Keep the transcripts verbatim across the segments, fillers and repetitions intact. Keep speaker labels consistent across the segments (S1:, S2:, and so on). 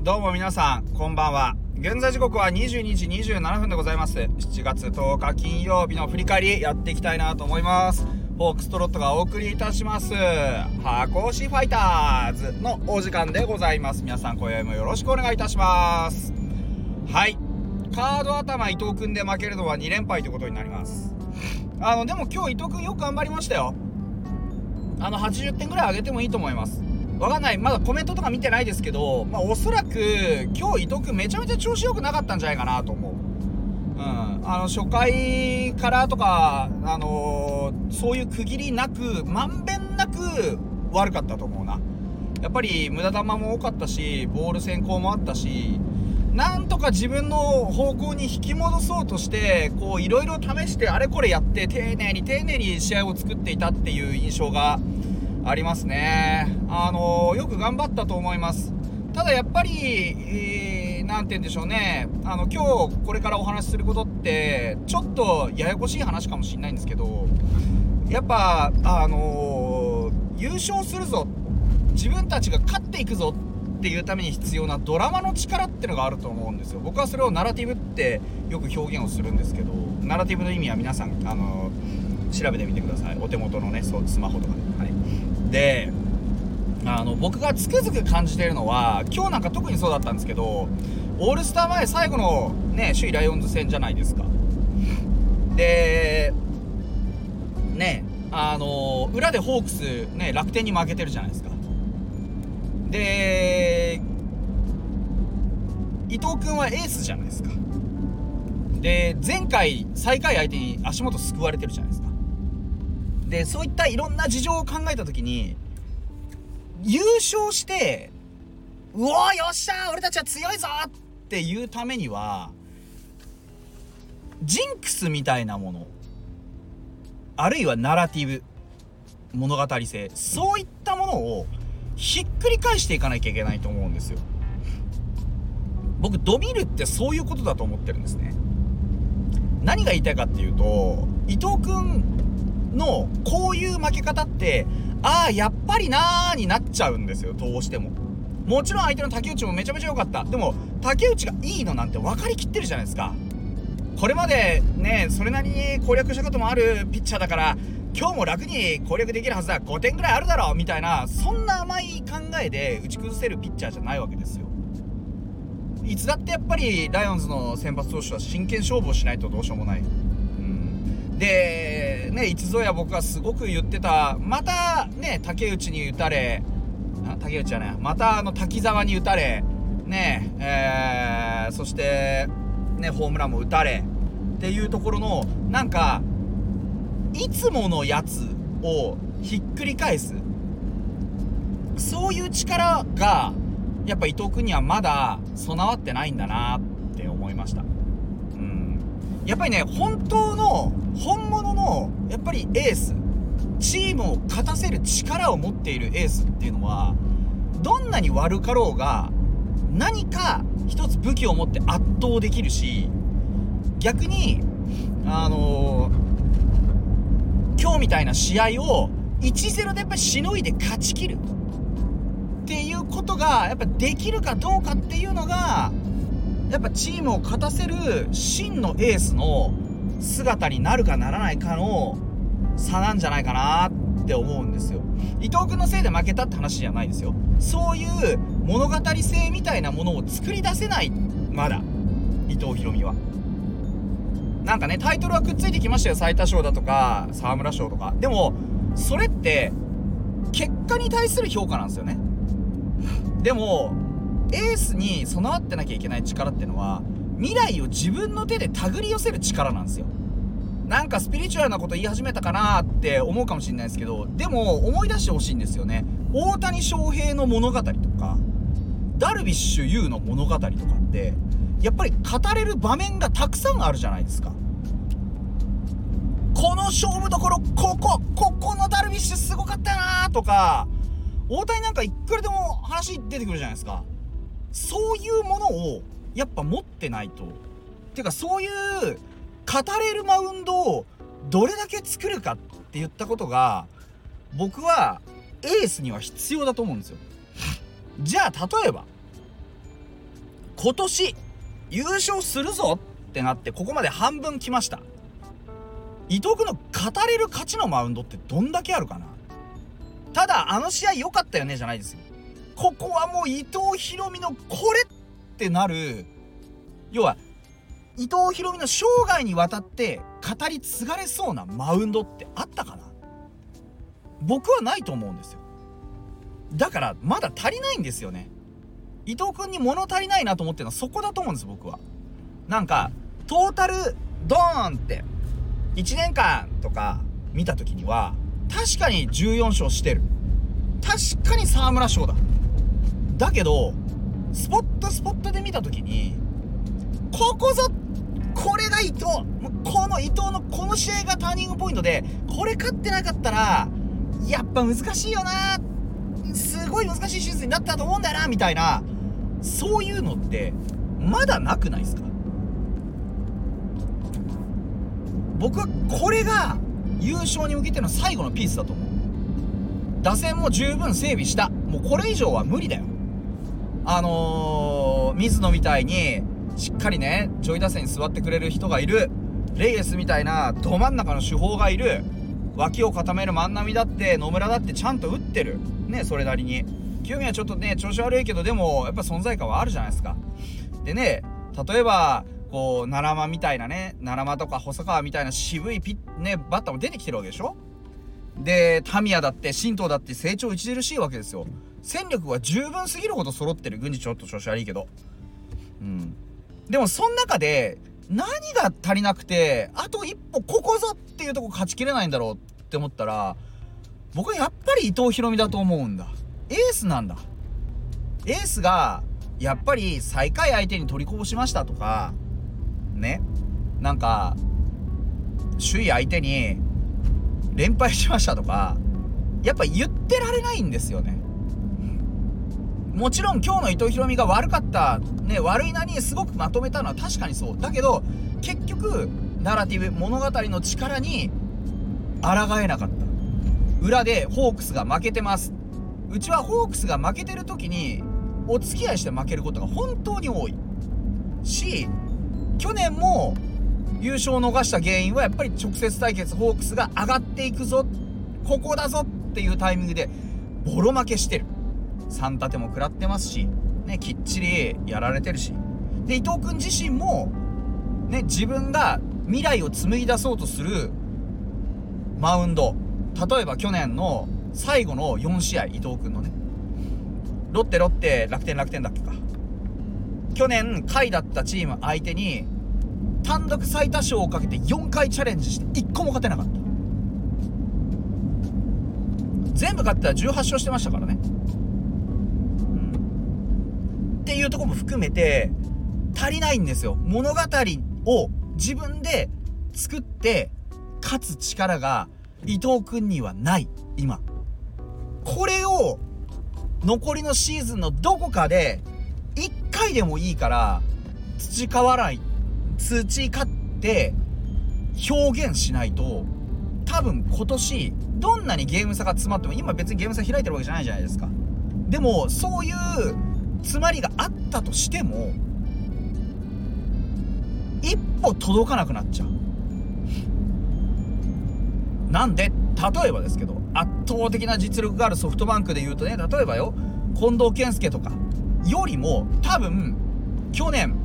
S1: どうも皆さんこんばんは。現在時刻はにじゅうにじにじゅうななふんでございます。しちがつとおか金曜日の振り返りやっていきたいなと思います。フォークストロットがお送りいたします箱推しファイターズのお時間でございます。皆さん今宵もよろしくお願いいたします。はい、カード頭伊藤くんで負けるのはにれんぱいということになります。あのでも今日伊藤くんよく頑張りましたよ。あのはちじゅってんぐらい上げてもいいと思います。わかんない、まだコメントとか見てないですけど、まあおそらく今日伊藤くんめちゃめちゃ調子良くなかったんじゃないかなと思う。うん、あの初回からとか、あのー、そういう区切りなくまんべんなく悪かったと思うな。やっぱり無駄球も多かったし、ボール先行もあったし、なんとか自分の方向に引き戻そうとしてこういろいろ試してあれこれやって丁寧に丁寧に試合を作っていたっていう印象がありますね。あのー、よく頑張ったと思います。ただやっぱり、えー、なんて言うんでしょうね、あの今日これからお話しすることってちょっとややこしい話かもしれないんですけど、やっぱあのー、優勝するぞ、自分たちが勝っていくぞっていうために必要なドラマの力ってのがあると思うんですよ。僕はそれをナラティブってよく表現をするんですけど、ナラティブの意味は皆さんあの調べてみてください。お手元のね、そうスマホとかで、はい、であの僕がつくづく感じているのは、今日なんか特にそうだったんですけど、オールスター前最後のね首位ライオンズ戦じゃないですか。でねあの裏でホークスね楽天に負けてるじゃないですか。で伊藤君はエースじゃないですか。で前回最下位相手に足元すくわれてるじゃないですか。でそういったいろんな事情を考えた時に、優勝してうおーよっしゃー俺たちは強いぞっていうためにはジンクスみたいなもの、あるいはナラティブ、物語性、そういったものをひっくり返していかなきゃいけないと思うんですよ。僕ドミルってそういうことだと思ってるんですね。何が言いたいかっていうと、伊藤君のこういう負け方ってああやっぱりなーになっちゃうんですよ。どうしてももちろん相手の竹内もめちゃめちゃ良かった。でも竹内がいいのなんて分かりきってるじゃないですか。これまでねそれなりに攻略したこともあるピッチャーだから今日も楽に攻略できるはずだ、ごてんぐらいあるだろうみたいな、そんな甘い考えで打ち崩せるピッチャーじゃないわけですよ。いつだってやっぱりライオンズの先発投手は真剣勝負をしないとどうしようもない。うんでね、いつぞや僕がすごく言ってた、またね竹内に打たれあ竹内じゃないまたあの滝沢に打たれねえー、そしてねホームランも打たれっていうところの、なんかいつものやつをひっくり返す、そういう力がやっぱ伊藤君にはまだ備わってないんだなって思いました。うん、やっぱりね本当の本物のやっぱりエース、チームを勝たせる力を持っているエースっていうのは、どんなに悪かろうが何か一つ武器を持って圧倒できるし、逆にあのー今日みたいな試合を いちたいゼロ でやっぱりしのいで勝ち切るっていうことがやっぱできるかどうかっていうのが、やっぱチームを勝たせる真のエースの姿になるかならないかの差なんじゃないかなって思うんですよ。伊藤君のせいで負けたって話じゃないですよ。そういう物語性みたいなものを作り出せないまだ伊藤大海は。なんかねタイトルはくっついてきましたよ、最多勝だとか沢村賞とか。でもそれって結果に対する評価なんですよね。でもエースに備わってなきゃいけない力っていうのは、未来を自分の手で手繰り寄せる力なんですよ。なんかスピリチュアルなこと言い始めたかなって思うかもしれないですけど、でも思い出してほしいんですよね。大谷翔平の物語とかダルビッシュ有の物語とかってやっぱり語れる場面がたくさんあるじゃないですか。この勝負どころここここのダルビッシュすごかったなとか、大谷なんかいくらでも話出てくるじゃないですか。そういうものをやっぱ持ってないと、てかそういう語れるマウンドをどれだけ作るかって言ったことが僕はエースには必要だと思うんですよ。じゃあ例えば今年優勝するぞってなってここまで半分来ました。伊藤君の語れる価値のマウンドってどんだけあるかな。ただあの試合良かったよねじゃないですよ。ここはもう伊藤大海のこれってなる、要は伊藤大海の生涯にわたって語り継がれそうなマウンドってあったかな。僕はないと思うんですよ。だからまだ足りないんですよね。伊藤君に物足りないなと思ってるのはそこだと思うんです僕は。なんかトータルドーンっていちねんかんとか見た時には確かにじゅうよん勝してる、確かに沢村賞だ。だけどスポットスポットで見た時にここぞ、これが伊藤、この伊藤のこの試合がターニングポイントで、これ勝ってなかったらやっぱ難しいよな、すごい難しい手術になったと思うんだよなみたいな、そういうのってまだなくないですか。僕はこれが優勝に向けての最後のピースだと思う。打線も十分整備した、もうこれ以上は無理だよ。あのー、水野みたいにしっかりね上位打線に座ってくれる人がいる、レイエスみたいなど真ん中の主砲がいる、脇を固める万波だって野村だってちゃんと打ってるね。それなりに清宮はちょっとね調子悪いけど、でもやっぱ存在感はあるじゃないですか。でね、例えばこう奈良間みたいなね、奈良間とか細川みたいな渋いピッ、ね、バッターも出てきてるわけでしょ。でタミヤだって新藤だって成長著しいわけですよ。戦力は十分すぎるほど揃ってる。郡司ちょっと調子悪いけど、うんでもその中で何が足りなくてあと一歩ここぞっていうとこ勝ちきれないんだろうって思ったら、僕はやっぱり伊藤大海だと思うんだ。エースなんだ。エースがやっぱり最下位相手に取りこぼしましたとかね、なんか首位相手に連敗しましたとかやっぱ言ってられないんですよね。もちろん今日の伊藤大海が悪かったね、悪いなにすごくまとめたのは確かにそうだけど、結局ナラティブ物語の力に抗えなかった。裏でホークスが負けてます、うちはホークスが負けてる時にお付き合いして負けることが本当に多いし、去年も優勝を逃した原因はやっぱり直接対決ホークスが上がっていくぞ、ここだぞっていうタイミングでボロ負けしてる。さん立ても食らってますし、ね、きっちりやられてるし、で伊藤君自身も、ね、自分が未来を紡ぎ出そうとするマウンド、例えば去年の最後のよん試合、伊藤君のね、ロッテロッテ楽天楽天だっけか、去年下位だったチーム相手に単独最多勝をかけてよんかいチャレンジしていっこも勝てなかった。全部勝ったらじゅうはち勝してましたからね、っていうところも含めて足りないんですよ。物語を自分で作って勝つ力が伊藤君にはない。今これを残りのシーズンのどこかでいっかいでもいいから培わない培って表現しないと、多分今年どんなにゲーム差が詰まっても、今別にゲーム差開いてるわけじゃないじゃないですか。でもそういう詰まりがあったとしても一歩届かなくなっちゃう。なんで例えばですけど、圧倒的な実力があるソフトバンクでいうとね、例えばよ近藤健介とかよりも多分去年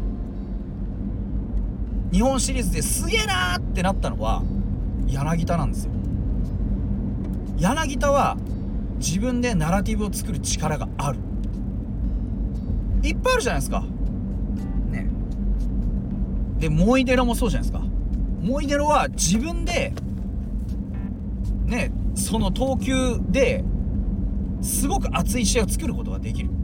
S1: 日本シリーズですげえなーってなったのは柳田なんですよ。柳田は自分でナラティブを作る力がある。いっぱいあるじゃないですかね。でモイネロもそうじゃないですか。モイネロは自分でね、その投球ですごく熱い試合を作ることができる。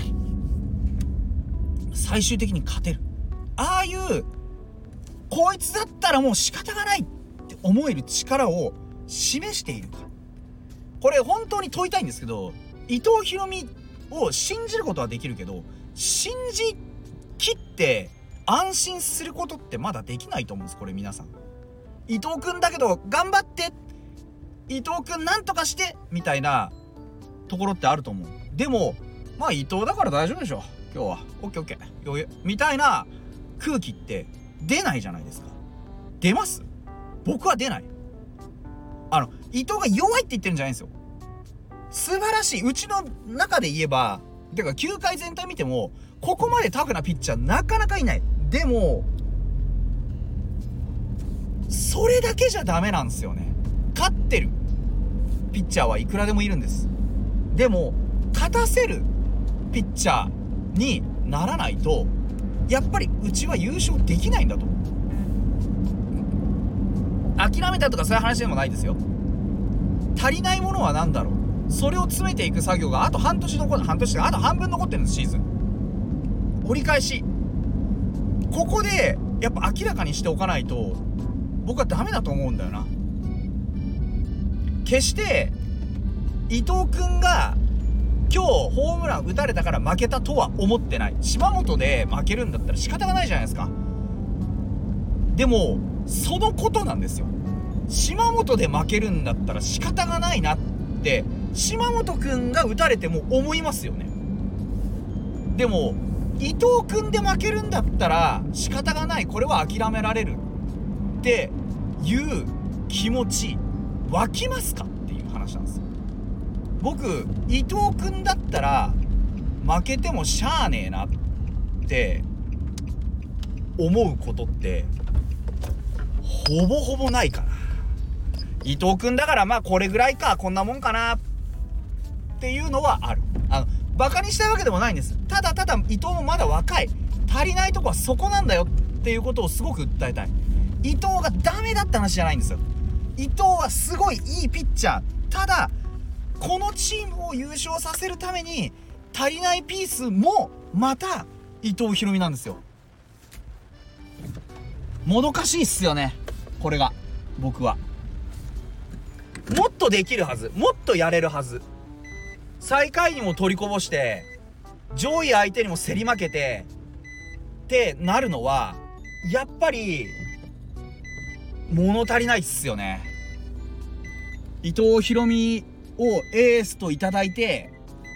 S1: 最終的に勝てる。ああいうこいつだったらもう仕方がないって思える力を示しているか。これ本当に問いたいんですけど、伊藤大海を信じることはできるけど、信じきって安心することってまだできないと思うんです。これ皆さん伊藤君だけど頑張って、伊藤君なんとかしてみたいなところってあると思う。でもまあ伊藤だから大丈夫でしょ、 今日はオッケーオッケー余裕みたいな空気って出ないじゃないですか。出ます？僕は出ない。あの伊藤が弱いって言ってるんじゃないんですよ。素晴らしい。うちの中で言えばてか球界全体見てもここまでタフなピッチャーなかなかいない。でもそれだけじゃダメなんですよね。勝ってるピッチャーはいくらでもいるんです。でも勝たせるピッチャーにならないとやっぱりうちは優勝できないんだと。諦めたとかそういう話でもないですよ。足りないものは何だろう、それを詰めていく作業があと半年残る、半年かあと半分残ってるんです。シーズン折り返し、ここでやっぱ明らかにしておかないと僕はダメだと思うんだよな。決して伊藤君が今日ホームラン打たれたから負けたとは思ってない。島本で負けるんだったら仕方がないじゃないですか。でもそのことなんですよ。島本で負けるんだったら仕方がないなって島本くんが打たれても思いますよね。でも伊藤くんで負けるんだったら仕方がない、これは諦められるっていう気持ち湧きますかっていう話なんですよ。僕伊藤くんだったら負けてもしゃあねえなって思うことってほぼほぼないかな。伊藤くんだからまあこれぐらいか、こんなもんかなっていうのはある。あのバカにしたいわけでもないんです。ただただ伊藤もまだ若い、足りないとこはそこなんだよっていうことをすごく訴えたい。伊藤がダメだって話じゃないんですよ。伊藤はすごいいいピッチャー。ただこのチームを優勝させるために足りないピースもまた伊藤大海なんですよ。もどかしいっすよねこれが。僕はもっとできるはず、もっとやれるはず。最下位にも取りこぼして上位相手にも競り負けてってなるのはやっぱり物足りないっすよね。伊藤大海をエースといただいて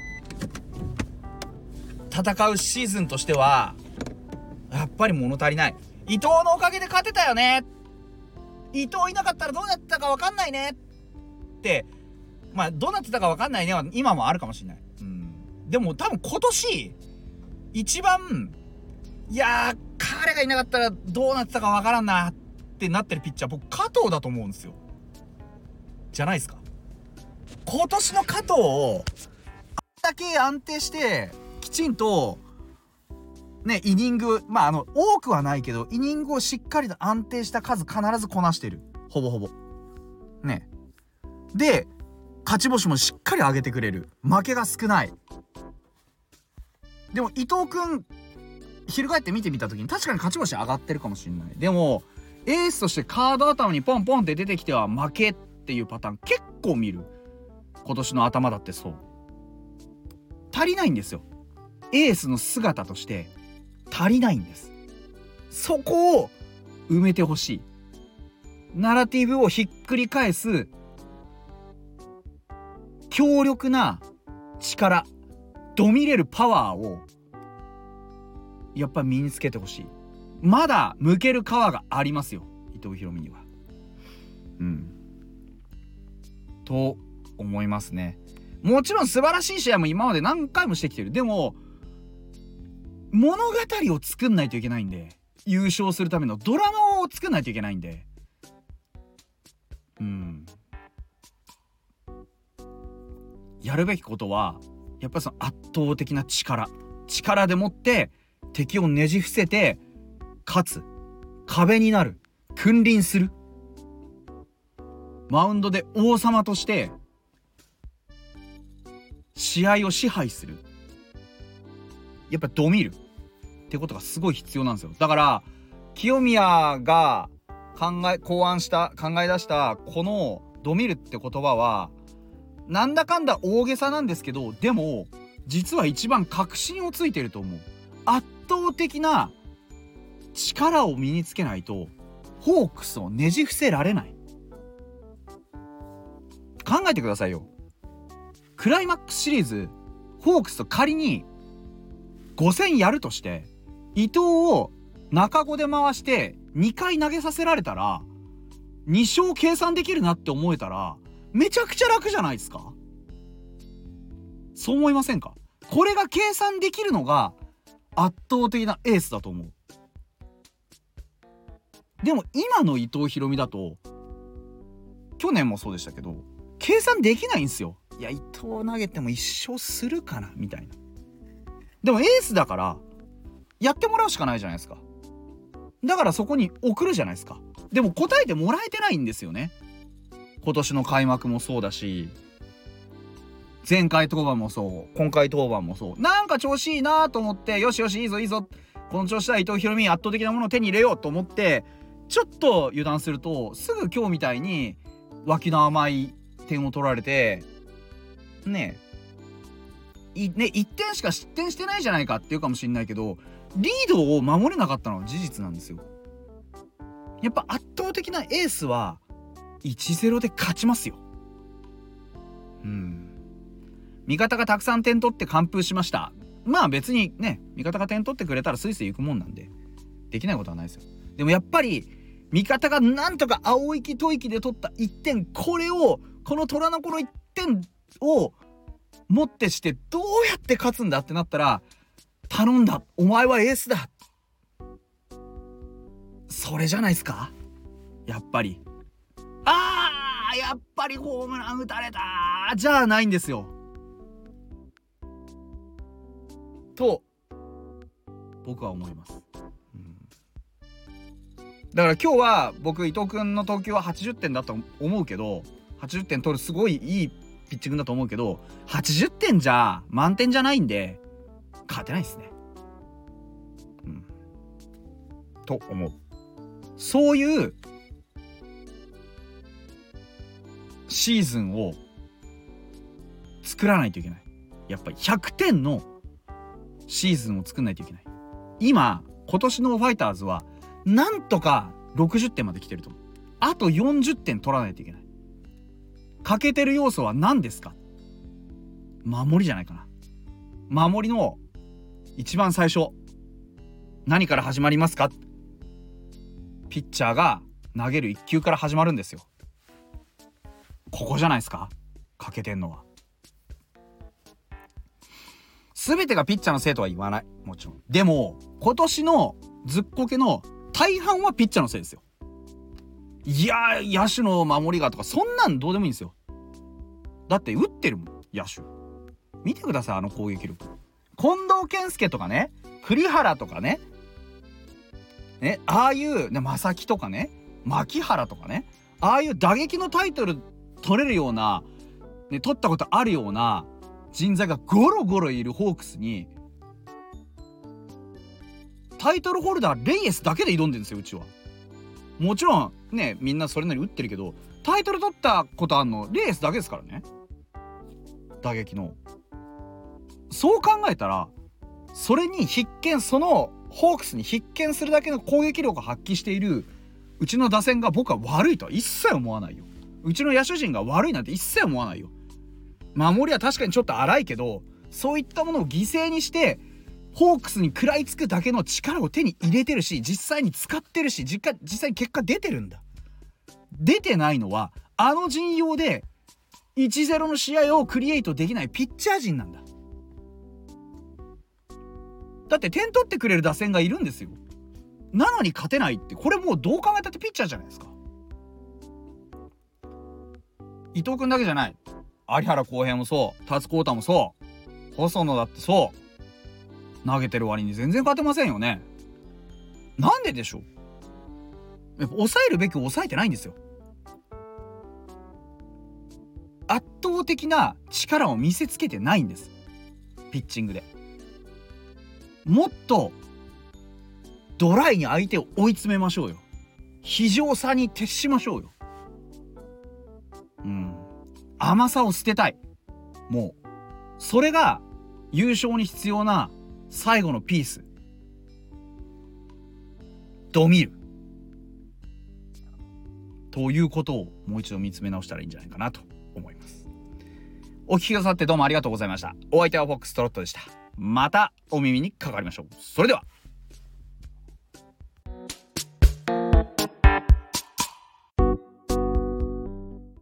S1: 戦うシーズンとしてはやっぱり物足りない。伊藤のおかげで勝てたよね、伊藤いなかったらどうなってたか分かんないねってまあどうなってたか分かんないねは今もあるかもしれない、うん、でも多分今年一番いやー彼がいなかったらどうなってたか分からんなってなってるピッチャー僕加藤だと思うんですよ。じゃないですか。今年の加藤をあれだけ安定してきちんとねイニングまああの多くはないけどイニングをしっかりと安定した数必ずこなしてる、ほぼほぼね。で勝ち星もしっかり上げてくれる、負けが少ない。でも伊藤君翻って見てみた時に確かに勝ち星上がってるかもしれない。でもエースとしてカード頭にポンポンって出てきては負けっていうパターン結構見る。今年の頭だってそう。足りないんですよ。エースの姿として足りないんです。そこを埋めてほしい。ナラティブをひっくり返す強力な力、ドミれるパワーをやっぱり身につけてほしい。まだ向ける皮がありますよ伊藤大海には。うんと思いますね。もちろん素晴らしい試合も今まで何回もしてきてる。でも物語を作んないといけないんで、優勝するためのドラマを作んないといけないんで、うんやるべきことはやっぱりその圧倒的な力力でもって敵をねじ伏せて勝つ、壁になる、君臨する、マウンドで王様として試合を支配する、やっぱドミるってことがすごい必要なんですよ。だから清宮が考え考案した考え出したこのドミるって言葉はなんだかんだ大げさなんですけど、でも実は一番確信をついてると思う。圧倒的な力を身につけないとホークスをねじ伏せられない。考えてくださいよ。クライマックスシリーズホークスと仮にご戦やるとして伊藤を中ごで回してにかい投げさせられたらに勝計算できるなって思えたらめちゃくちゃ楽じゃないですか。そう思いませんか。これが計算できるのが圧倒的なエースだと思う。でも今の伊藤大海だと、去年もそうでしたけど計算できないんですよ。いや伊藤投げても一勝するかなみたいな。でもエースだからやってもらうしかないじゃないですか。だからそこに送るじゃないですか。でも答えてもらえてないんですよね。今年の開幕もそうだし、前回登板もそう、今回登板もそう。なんか調子いいなと思って、よしよしいいぞいいぞ、この調子だ伊藤大海圧倒的なものを手に入れようと思ってちょっと油断すると、すぐ今日みたいに脇の甘い点を取られてねえいねいってんしか失点してないじゃないかっていうかもしれないけど、リードを守れなかったのは事実なんですよ。やっぱ圧倒的なエースは いちたいゼロ で勝ちますよ。うん味方がたくさん点取って完封しました。まあ別にね、味方が点取ってくれたらスイスイ行くもんなんでできないことはないですよ。でもやっぱり味方がなんとか青息吐息で取ったいってん、これをこの虎の子のいってんをもってしてどうやって勝つんだってなったら、頼んだお前はエースだ、それじゃないですか。やっぱりあーやっぱりホームラン打たれたじゃあないんですよと僕は思います、うん、だから今日は僕伊藤君の投球ははちじゅってんだと思うけど、はちじゅってん取るすごいいいピッチングだと思うけど、はちじゅってんじゃ満点じゃないんで勝てないですね、うん、と思う。そういうシーズンを作らないといけない。やっぱりひゃくてんのシーズンを作んないといけない。今今年のファイターズはなんとかろくじゅってんまで来てると思う。あとよんじゅってん取らないといけない。欠けてる要素は何ですか。守りじゃないかな。守りの一番最初何から始まりますか。ピッチャーが投げるいっ球から始まるんですよ。ここじゃないですか、欠けてんのは。全てがピッチャーのせいとは言わない、もちろん。でも今年のずっこけの大半はピッチャーのせいですよ。いや野手の守りがとかそんなんどうでもいいんですよ。だって打ってるもん野手。見てください、あの攻撃力。近藤健介とかね、栗原とかね、ねああいうね正木とかね、牧原とかね、ああいう打撃のタイトル取れるような、ね、取ったことあるような人材がゴロゴロいるホークスにタイトルホルダーレイエスだけで挑んでるんですよ、うちは。もちろんねみんなそれなり打ってるけど、タイトル取ったことあんのレイエスだけですからね、打撃の。そう考えたらそれに必見、そのホークスに必見するだけの攻撃力を発揮しているうちの打線が僕は悪いとは一切思わないよ。うちの野手陣が悪いなんて一切思わないよ。守りは確かにちょっと荒いけど、そういったものを犠牲にしてホークスに食らいつくだけの力を手に入れてるし、実際に使ってるし、実実際に結果出てるんだ。出てないのはあの陣容で いちたいゼロ の試合をクリエイトできないピッチャー陣なんだ。だって点取ってくれる打線がいるんですよ。なのに勝てないって、これもうどう考えたってピッチャーじゃないですか。伊藤君だけじゃない、有原航平もそう、達光太もそう、細野だってそう、投げてる割に全然勝てませんよね。なんででしょう。やっぱ抑えるべきを抑えてないんですよ。圧倒的な力を見せつけてないんです、ピッチングで。もっとドライに相手を追い詰めましょうよ。非常さに徹しましょうよ。うん甘さを捨てたい。もうそれが優勝に必要な最後のピース、ドミルということをもう一度見つめ直したらいいんじゃないかなと思います。お聞きくださってどうもありがとうございました。お相手はフォックストロットでした。 またお耳にかかりましょう。それでは。